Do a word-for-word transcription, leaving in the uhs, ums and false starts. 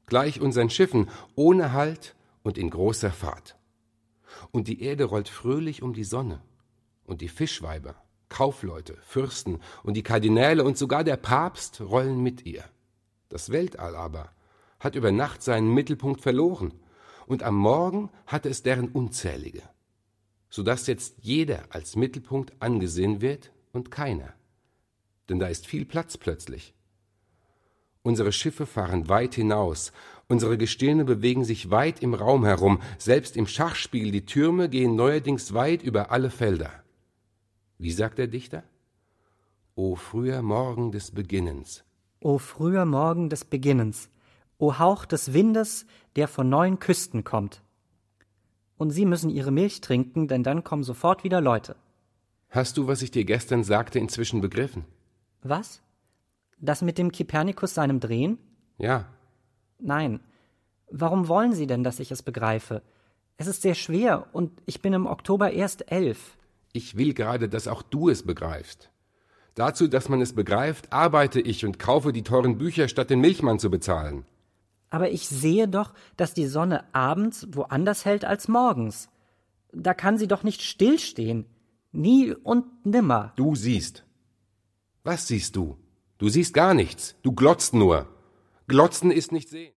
gleich unseren Schiffen, ohne Halt und in großer Fahrt. Und die Erde rollt fröhlich um die Sonne, und die Fischweiber, Kaufleute, Fürsten und die Kardinäle und sogar der Papst rollen mit ihr. Das Weltall aber hat über Nacht seinen Mittelpunkt verloren, und am Morgen hatte es deren unzählige, so dass jetzt jeder als Mittelpunkt angesehen wird und keiner. Denn da ist viel Platz plötzlich. Unsere Schiffe fahren weit hinaus, unsere Gestirne bewegen sich weit im Raum herum, selbst im Schachspiel die Türme gehen neuerdings weit über alle Felder. Wie sagt der Dichter? O früher Morgen des Beginnens. O früher Morgen des Beginnens, o Hauch des Windes, der von neuen Küsten kommt. Und Sie müssen Ihre Milch trinken, denn dann kommen sofort wieder Leute. Hast du, was ich dir gestern sagte, inzwischen begriffen? Was? Das mit dem Kopernikus seinem Drehen? Ja. Nein. Warum wollen Sie denn, dass ich es begreife? Es ist sehr schwer und ich bin im Oktober erst elf. Ich will gerade, dass auch du es begreifst. Dazu, dass man es begreift, arbeite ich und kaufe die teuren Bücher, statt den Milchmann zu bezahlen. Aber ich sehe doch, dass die Sonne abends woanders hält als morgens. Da kann sie doch nicht stillstehen. Nie und nimmer. Du siehst. Was siehst du? Du siehst gar nichts. Du glotzt nur. Glotzen ist nicht sehen.